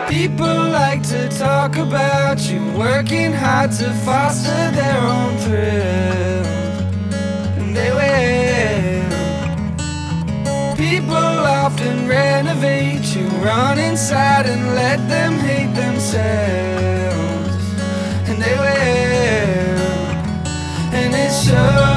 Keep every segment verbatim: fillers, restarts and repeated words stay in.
People like to talk about you working hard to foster their own thrills, and they will. People often renovate you, run inside and let them hate themselves, and they will. And it's so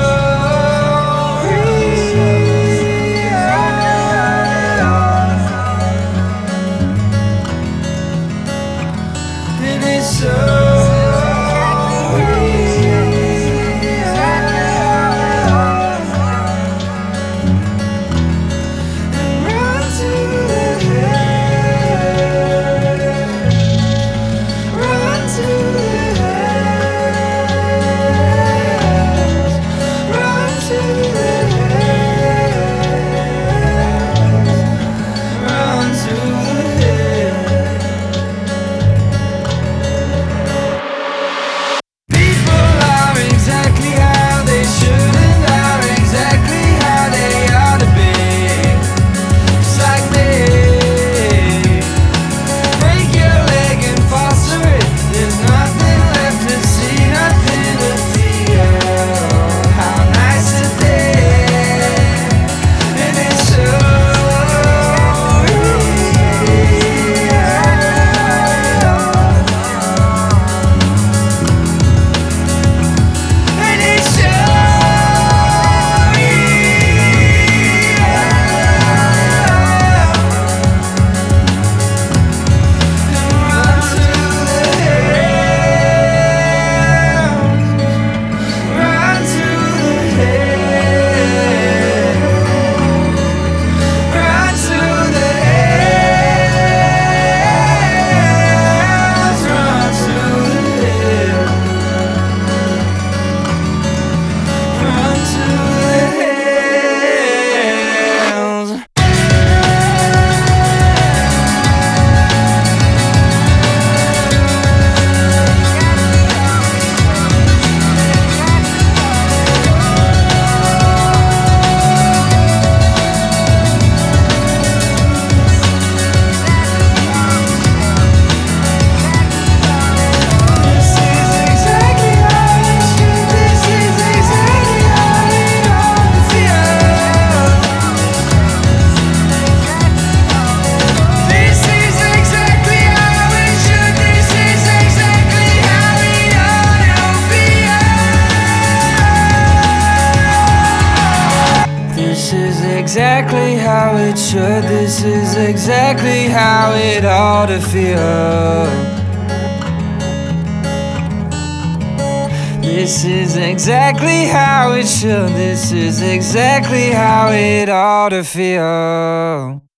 exactly how it should. This is exactly how it ought to feel. This is exactly how it should. This is exactly how it ought to feel.